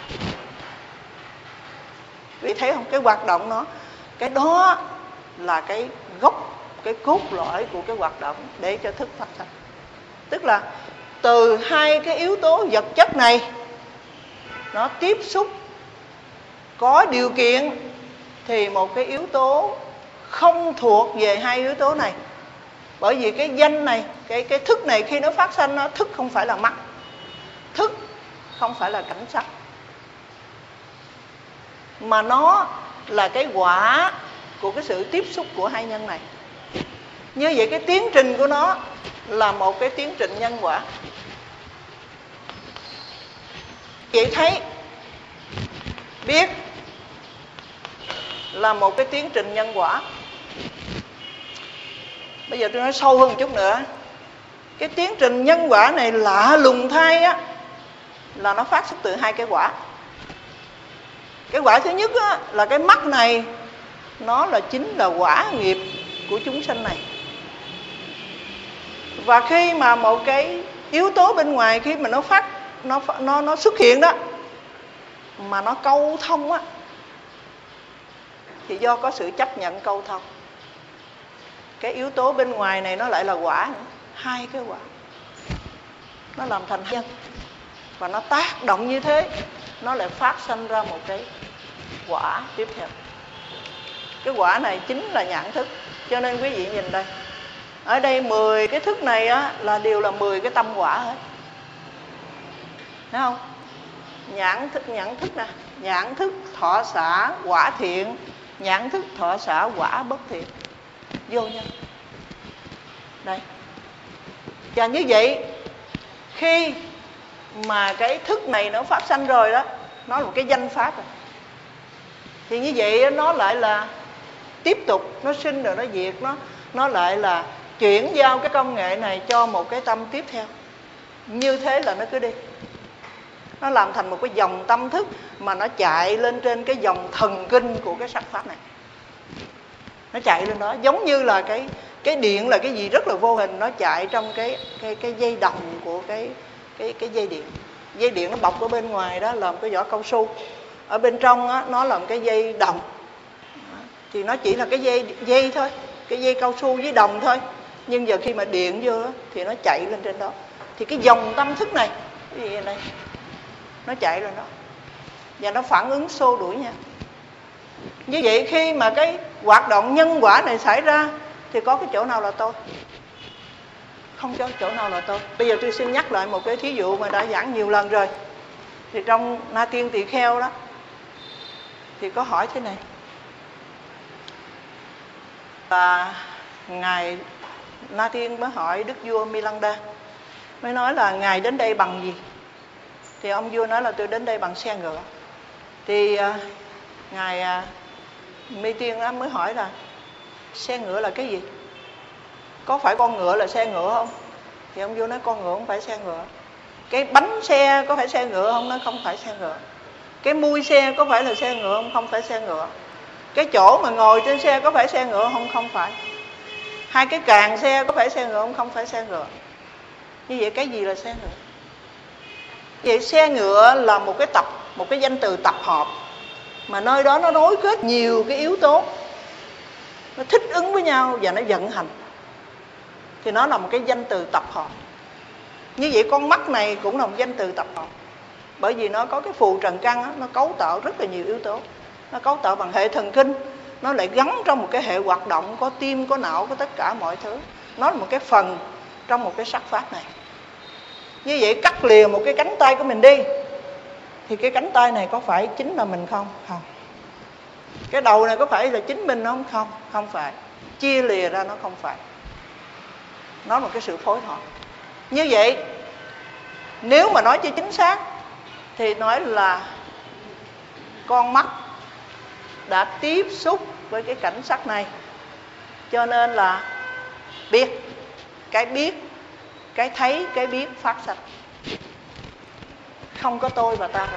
Quý thấy không? Cái hoạt động nó, cái đó là cái gốc, cái cốt lõi của cái hoạt động để cho thức phát sinh. Tức là từ hai cái yếu tố vật chất này nó tiếp xúc có điều kiện thì một cái yếu tố không thuộc về hai yếu tố này. Bởi vì cái danh này, cái, cái thức này khi nó phát sinh, nó thức không phải là mắt, thức không phải là cảnh sắc, mà nó là cái quả của cái sự tiếp xúc của hai nhân này. Như vậy cái tiến trình của nó là một cái tiến trình nhân quả. Chị thấy biết là một cái tiến trình nhân quả. Bây giờ tôi nói sâu hơn một chút nữa. Cái tiến trình nhân quả này lạ lùng thay á, là nó phát xuất từ hai cái quả. Cái quả thứ nhất á, là cái mắt này, nó là chính là quả nghiệp của chúng sinh này. Và khi mà một cái yếu tố bên ngoài, khi mà nó phát nó nó nó xuất hiện đó, mà nó câu thông á, thì do có sự chấp nhận câu thông. Cái yếu tố bên ngoài này nó lại là quả nữa. Hai cái quả nó làm thành nhân. Và nó tác động như thế, nó lại phát sinh ra một cái quả tiếp theo. Cái quả này chính là nhãn thức. Cho nên quý vị nhìn đây, ở đây mười cái thức này á, là đều là mười cái tâm quả hết. Thấy không? Nhãn thức, nhãn thức nè, nhãn thức thọ xả quả thiện, nhãn thức thọ xả quả bất thiện, vô nhân. Đây. Và như vậy, khi mà cái thức này nó phát sanh rồi đó, nó là một cái danh pháp rồi. Thì như vậy nó lại là tiếp tục, nó sinh rồi nó diệt, nó nó lại là chuyển giao cái công nghệ này cho một cái tâm tiếp theo. Như thế là nó cứ đi. Nó làm thành một cái dòng tâm thức mà nó chạy lên trên cái dòng thần kinh của cái sắc pháp này. Nó chạy lên đó, giống như là cái cái điện là cái gì rất là vô hình, nó chạy trong cái cái cái dây đồng của cái cái cái dây điện. Dây điện nó bọc ở bên ngoài đó làm cái vỏ cao su. Ở bên trong á, nó làm cái dây đồng. Thì nó chỉ là cái dây dây thôi, cái dây cao su với đồng thôi. Nhưng giờ khi mà điện vô đó, thì nó chạy lên trên đó. Thì cái dòng tâm thức này, cái gì này, nó chạy lên đó. Và nó phản ứng xô đuổi nhau. Như vậy khi mà cái hoạt động nhân quả này xảy ra, thì có cái chỗ nào là tôi? Không có chỗ nào là tôi. Bây giờ tôi xin nhắc lại một cái thí dụ mà đã giảng nhiều lần rồi. Thì trong Na Tiên Tỳ Kheo đó, thì có hỏi thế này. Và Ngài Na Tiên mới hỏi Đức vua Milanda, mới nói là Ngài đến đây bằng gì? Thì ông vua nói là tôi đến đây bằng xe ngựa. Thì uh, Ngài uh, Mi Tiên đó mới hỏi là xe ngựa là cái gì? Có phải con ngựa là xe ngựa không? Thì ông vua nói con ngựa không phải xe ngựa. Cái bánh xe có phải xe ngựa không? Nó không phải xe ngựa. Cái mui xe có phải là xe ngựa không? Không phải xe ngựa. Cái chỗ mà ngồi trên xe có phải xe ngựa không? Không phải. Hai cái càng xe có phải xe ngựa không? Không phải xe ngựa. Như vậy cái gì là xe ngựa? Vậy xe ngựa là một cái tập, một cái danh từ tập hợp, mà nơi đó nó nối kết nhiều cái yếu tố, nó thích ứng với nhau và nó vận hành, thì nó là một cái danh từ tập hợp. Như vậy con mắt này cũng là một danh từ tập hợp, bởi vì nó có cái phù trần căn đó, nó cấu tạo rất là nhiều yếu tố, nó cấu tạo bằng hệ thần kinh, nó lại gắn trong một cái hệ hoạt động, có tim, có não, có tất cả mọi thứ. Nó là một cái phần trong một cái sắc pháp này. Như vậy cắt lìa một cái cánh tay của mình đi, thì cái cánh tay này có phải chính là mình không? Không. Cái đầu này có phải là chính mình không? Không, không phải. Chia lìa ra nó không phải. Nó là một cái sự phối hợp. Như vậy nếu mà nói cho chính xác thì nói là con mắt đã tiếp xúc với cái cảnh sắc này, cho nên là biết. Cái biết, cái thấy, cái biết phát sinh. Không có tôi và ta đâu.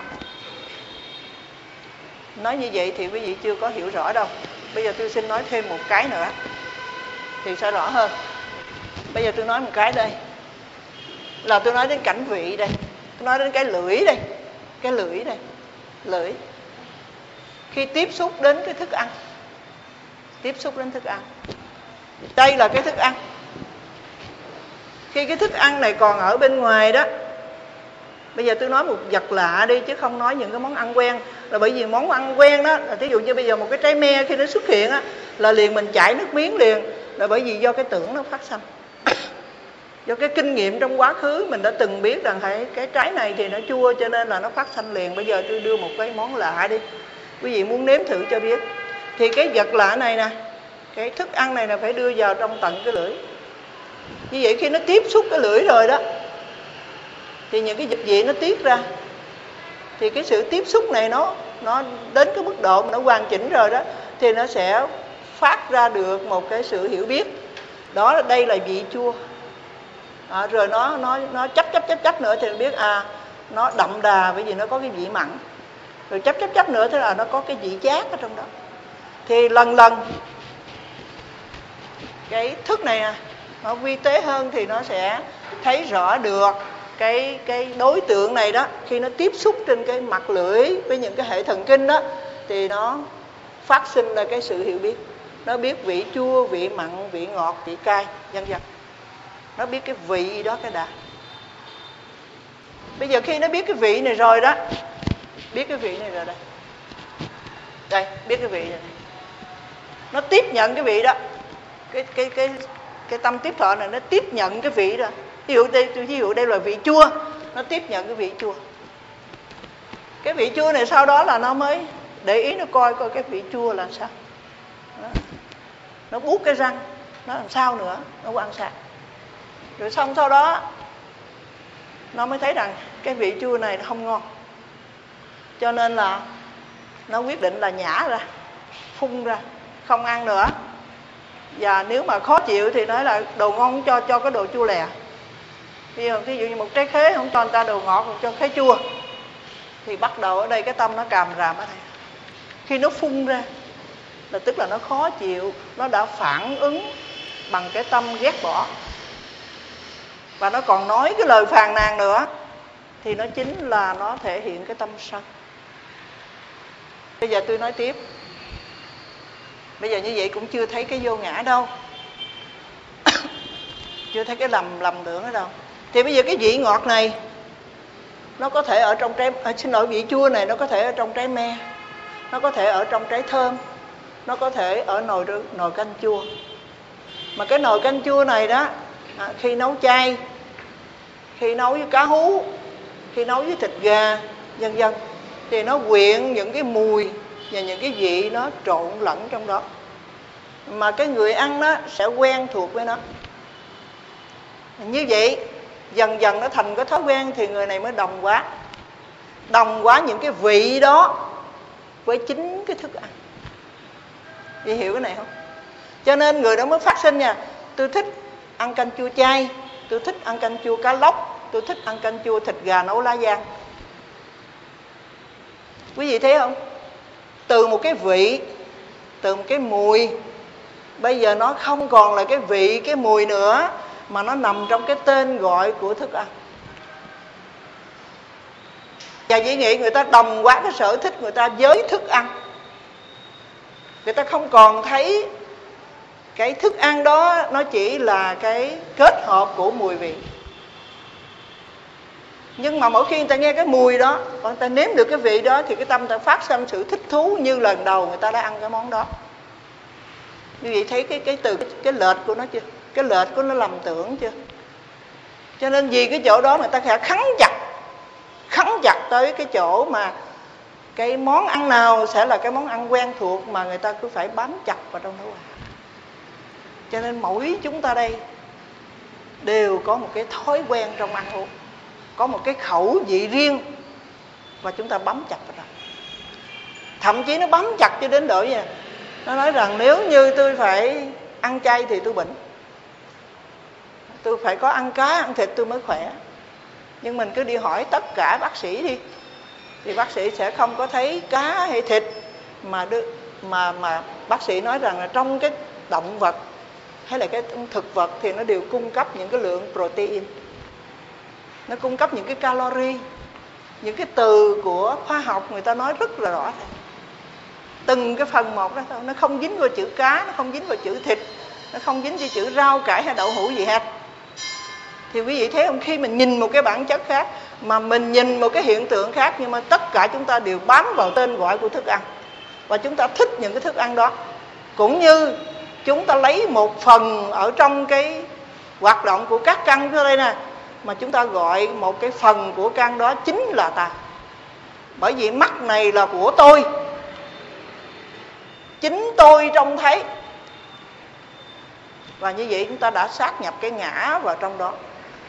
Nói như vậy thì quý vị chưa có hiểu rõ đâu. Bây giờ tôi xin nói thêm một cái nữa thì sẽ rõ hơn. Bây giờ tôi nói một cái đây, là tôi nói đến cảnh vị đây, tôi nói đến cái lưỡi đây. Cái lưỡi đây, lưỡi khi tiếp xúc đến cái thức ăn, tiếp xúc đến thức ăn, đây là cái thức ăn. Khi cái thức ăn này còn ở bên ngoài đó, bây giờ tôi nói một vật lạ đi chứ không nói những cái món ăn quen, là bởi vì món ăn quen đó, là thí dụ như bây giờ một cái trái me khi nó xuất hiện á, là liền mình chảy nước miếng liền, là bởi vì do cái tưởng nó phát sinh. Do cái kinh nghiệm trong quá khứ mình đã từng biết rằng cái, cái trái này thì nó chua, cho nên là nó phát sinh liền. Bây giờ tôi đưa một cái món lạ đi, quý vị muốn nếm thử cho biết. Thì cái vật lạ này nè, cái thức ăn này là phải đưa vào trong tận cái lưỡi. Như vậy khi nó tiếp xúc cái lưỡi rồi đó, thì những cái dịch vị nó tiết ra. Thì cái sự tiếp xúc này nó nó đến cái mức độ mà nó hoàn chỉnh rồi đó, thì nó sẽ phát ra được một cái sự hiểu biết. Đó là đây là vị chua. À, rồi nó nó nó chấp chấp chấp chấp nữa thì mình biết à nó đậm đà, bởi vì nó có cái vị mặn. Rồi chấp chấp chấp nữa thế là nó có cái vị chát ở trong đó. Thì lần lần cái thức này nè, nó vi tế hơn thì nó sẽ thấy rõ được cái cái đối tượng này đó, khi nó tiếp xúc trên cái mặt lưỡi với những cái hệ thần kinh đó, thì nó phát sinh ra cái sự hiểu biết. Nó biết vị chua, vị mặn, vị ngọt, vị cay, vân vân. Nó biết cái vị đó cái đã. Bây giờ khi nó biết cái vị này rồi đó, biết cái vị này rồi đây, đây biết cái vị này, nó tiếp nhận cái vị đó, cái cái cái cái tâm tiếp thọ này nó tiếp nhận cái vị đó. Ví dụ đây, ví dụ đây là vị chua, nó tiếp nhận cái vị chua. Cái vị chua này sau đó là nó mới để ý, nó coi coi cái vị chua là sao. Đó. Nó buốt cái răng, nó làm sao nữa, nó quan sát. Rồi xong sau đó nó mới thấy rằng cái vị chua này nó không ngon, cho nên là nó quyết định là nhả ra, phun ra, không ăn nữa. Và nếu mà khó chịu thì nói là đồ ngon không cho, cho cái đồ chua lè. Bây giờ ví dụ như một trái khế không cho người ta đồ ngọt, không cho khế chua, thì bắt đầu ở đây cái tâm nó càm ràm ở đây. Khi nó phun ra là tức là nó khó chịu, nó đã phản ứng bằng cái tâm ghét bỏ, và nó còn nói cái lời phàn nàn nữa, thì nó chính là nó thể hiện cái tâm sân. Bây giờ tôi nói tiếp. Bây giờ như vậy cũng chưa thấy cái vô ngã đâu. Chưa thấy cái lầm lầm tưởng ở đâu. Thì bây giờ cái vị ngọt này nó có thể ở trong trái, à, xin lỗi, vị chua này nó có thể ở trong trái me, nó có thể ở trong trái thơm, nó có thể ở nồi nồi canh chua. Mà cái nồi canh chua này đó, à, khi nấu chay, khi nấu với cá hú, khi nấu với thịt gà, vân vân, thì nó quyện những cái mùi và những cái vị nó trộn lẫn trong đó, mà cái người ăn đó sẽ quen thuộc với nó. Như vậy dần dần nó thành cái thói quen, thì người này mới đồng hóa đồng hóa những cái vị đó với chính cái thức ăn. Chị hiểu cái này không? Cho nên người đó mới phát sinh nha, tôi thích ăn canh chua chay, tôi thích ăn canh chua cá lóc, tôi thích ăn canh chua thịt gà nấu lá giang. Quý vị thấy không? Từ một cái vị, từ một cái mùi, Bây giờ nó không còn là cái vị, cái mùi nữa, mà nó nằm trong cái tên gọi của thức ăn. Và dĩ nghĩ người ta đồng hóa cái sở thích người ta với thức ăn. Người ta không còn thấy cái thức ăn đó nó chỉ là cái kết hợp của mùi vị. Nhưng mà mỗi khi người ta nghe cái mùi đó, người ta nếm được cái vị đó, thì cái tâm người ta phát sinh sự thích thú như lần đầu người ta đã ăn cái món đó. Như vậy thấy cái, cái từ cái lệch của nó chưa? Cái lệch của nó lầm tưởng chưa? Cho nên vì cái chỗ đó người ta sẽ khắn chặt Khắn chặt tới cái chỗ mà cái món ăn nào sẽ là cái món ăn quen thuộc mà người ta cứ phải bám chặt vào trong đó. Cho nên mỗi chúng ta đây đều có một cái thói quen trong ăn uống, có một cái khẩu vị riêng, và chúng ta bám chặt vào đó. Thậm chí nó bám chặt cho đến độ vậy, nó nói rằng nếu như tôi phải ăn chay thì tôi bệnh, tôi phải có ăn cá, ăn thịt tôi mới khỏe. Nhưng mình cứ đi hỏi tất cả bác sĩ đi, thì bác sĩ sẽ không có thấy cá hay thịt mà đưa, mà mà bác sĩ nói rằng là trong cái động vật hay là cái thực vật thì nó đều cung cấp những cái lượng protein, nó cung cấp những cái calorie. Những cái từ của khoa học người ta nói rất là rõ, từng cái phần một đó thôi, nó không dính vào chữ cá, nó không dính vào chữ thịt, nó không dính vào chữ rau cải hay đậu hũ gì hết. Thì quý vị thấy không, khi mình nhìn một cái bản chất khác, mà mình nhìn một cái hiện tượng khác, nhưng mà tất cả chúng ta đều bám vào tên gọi của thức ăn, và chúng ta thích những cái thức ăn đó. Cũng như chúng ta lấy một phần ở trong cái hoạt động của các căn ở đây nè, mà chúng ta gọi một cái phần của căn đó chính là ta. Bởi vì mắt này là của tôi, chính tôi trông thấy. Và như vậy chúng ta đã sát nhập cái ngã vào trong đó,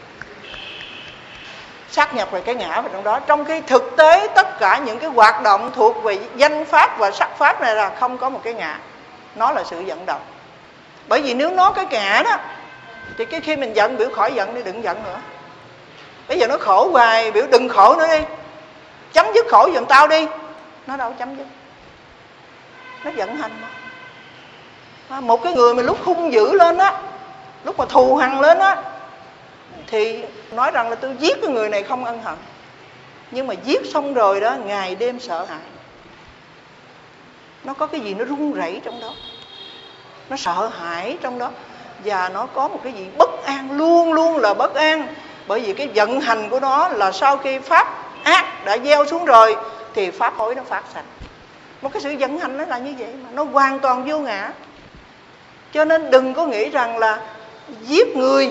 sát nhập về cái ngã vào trong đó. Trong khi thực tế tất cả những cái hoạt động thuộc về danh pháp và sắc pháp này là không có một cái ngã, nó là sự vận động. Bởi vì nếu nó cái ngã đó thì cái khi mình giận, biểu khỏi giận đi, đừng giận nữa. Bây giờ nó khổ hoài, biểu đừng khổ nữa đi, chấm dứt khổ giùm tao đi. Nó đâu chấm dứt, nó vận hành đó. Một cái người mà lúc hung dữ lên á, lúc mà thù hằn lên á, thì nói rằng là tôi giết cái người này không ân hận. Nhưng mà giết xong rồi đó, ngày đêm sợ hãi. Nó có cái gì nó run rẩy trong đó, nó sợ hãi trong đó, và nó có một cái gì bất an, luôn luôn là bất an. Bởi vì cái vận hành của nó là sau khi pháp ác đã gieo xuống rồi thì pháp hối nó phát sanh. Một cái sự vận hành nó là như vậy mà, nó hoàn toàn vô ngã. Cho nên đừng có nghĩ rằng là giết người,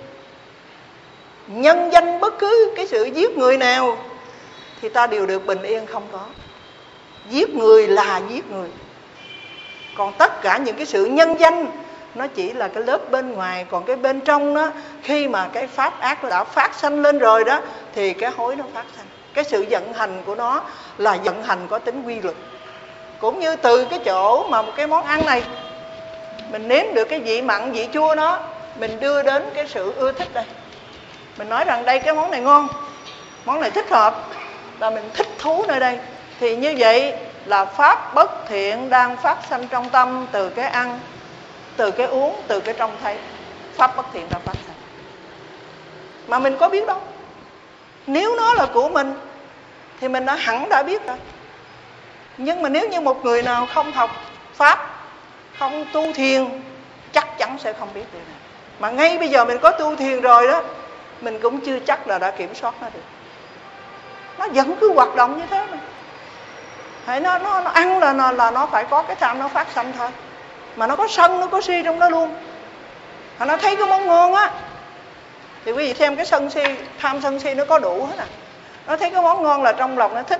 nhân danh bất cứ cái sự giết người nào thì ta đều được bình yên, không có. Giết người là giết người. Còn tất cả những cái sự nhân danh nó chỉ là cái lớp bên ngoài, còn cái bên trong đó, khi mà cái pháp ác nó đã phát sanh lên rồi đó, thì cái hối nó phát sanh. Cái sự vận hành của nó là vận hành có tính quy luật. Cũng như từ cái chỗ mà một cái món ăn này, mình nếm được cái vị mặn, vị chua nó, mình đưa đến cái sự ưa thích đây. Mình nói rằng đây cái món này ngon, món này thích hợp, là mình thích thú nơi đây. Thì như vậy là pháp bất thiện đang phát sanh trong tâm từ cái ăn, từ cái uống, từ cái trông thấy. Pháp bất thiện đang phát sanh mà mình có biết đâu. Nếu nó là của mình thì mình đã hẳn đã biết rồi. Nhưng mà nếu như một người nào không học pháp, không tu thiền, chắc chắn sẽ không biết điều này. Mà ngay bây giờ mình có tu thiền rồi đó, mình cũng chưa chắc là đã kiểm soát nó được. Nó vẫn cứ hoạt động như thế mà. Hãy nó, nó, nó ăn là, là, là nó phải có cái tham nó phát sanh thôi. Mà nó có sân, nó có si trong đó luôn. Mà nó thấy cái món ngon á, thì quý vị xem cái sân si, tham sân si nó có đủ hết à. Nó thấy cái món ngon là trong lòng nó thích.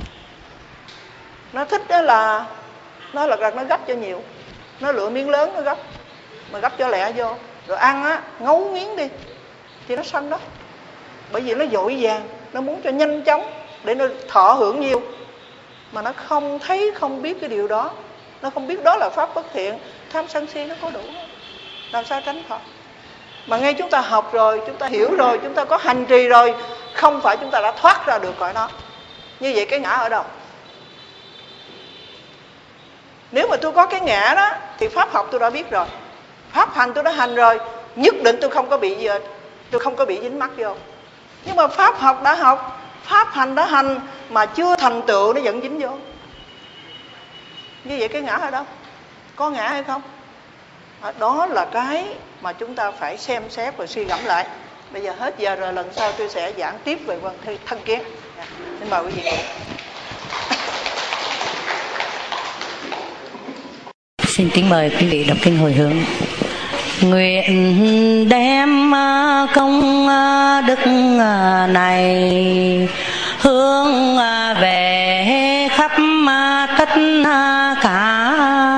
Nó thích đó là nó là nó gấp cho nhiều, nó lựa miếng lớn nó gấp, mà gấp cho lẹ vô, rồi ăn á, ngấu nghiến đi, thì nó sân đó. Bởi vì nó vội vàng, nó muốn cho nhanh chóng để nó thọ hưởng nhiều. Mà nó không thấy, không biết cái điều đó, nó không biết đó là pháp bất thiện. Tham sân si nó có đủ, làm sao tránh khỏi. Mà ngay chúng ta học rồi, chúng ta hiểu rồi, chúng ta có hành trì rồi, không phải chúng ta đã thoát ra được khỏi nó. Như vậy cái ngã ở đâu? Nếu mà tôi có cái ngã đó thì pháp học tôi đã biết rồi, pháp hành tôi đã hành rồi, nhất định tôi không có bị gì hết, tôi không có bị dính mắc vô. Nhưng mà pháp học đã học, pháp hành đã hành mà chưa thành tựu nó vẫn dính vô. Như vậy cái ngã ở đâu? Có ngã hay không? Đó là cái mà chúng ta phải xem xét và suy gẫm lại. Bây giờ hết giờ rồi, lần sau tôi sẽ giảng tiếp về quan thân kiến. Xin mời quý vị. Xin kính mời quý vị đọc kinh hồi hướng. Nguyện đem công đức này hướng về khắp tất cả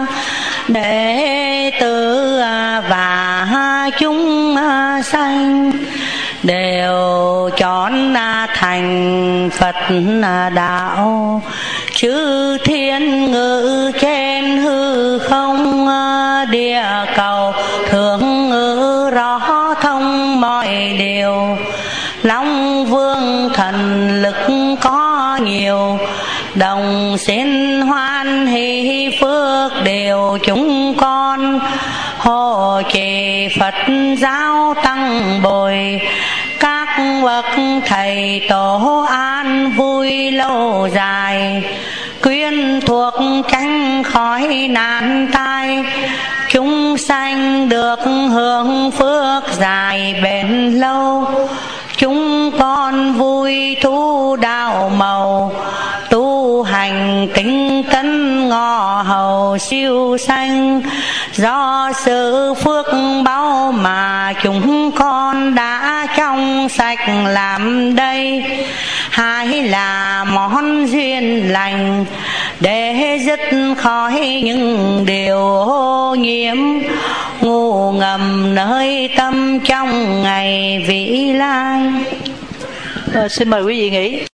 đệ tử và chúng sanh, đều chọn thành Phật đạo, chư thiên ngự trên hư không địa cầu, thường ngự rõ thông mọi điều. Long vương thần lực có nhiều, đồng xin hoan hỷ phước đều chúng con. Hộ trì Phật giáo tăng bồi, các bậc thầy tổ an vui lâu dài. Quyến thuộc tránh khỏi nạn tai, chúng sanh được hưởng phước dài bền lâu. Chúng con vui thu đạo màu, tu hành tinh tấn ngọ hầu siêu sanh. Do sự phước báu mà chúng con đã trong sạch làm đây, hai là món duyên lành để dứt khỏi những điều ô nhiễm ngu ngầm nơi tâm trong ngày vĩ lai. À, xin mời quý vị nghỉ.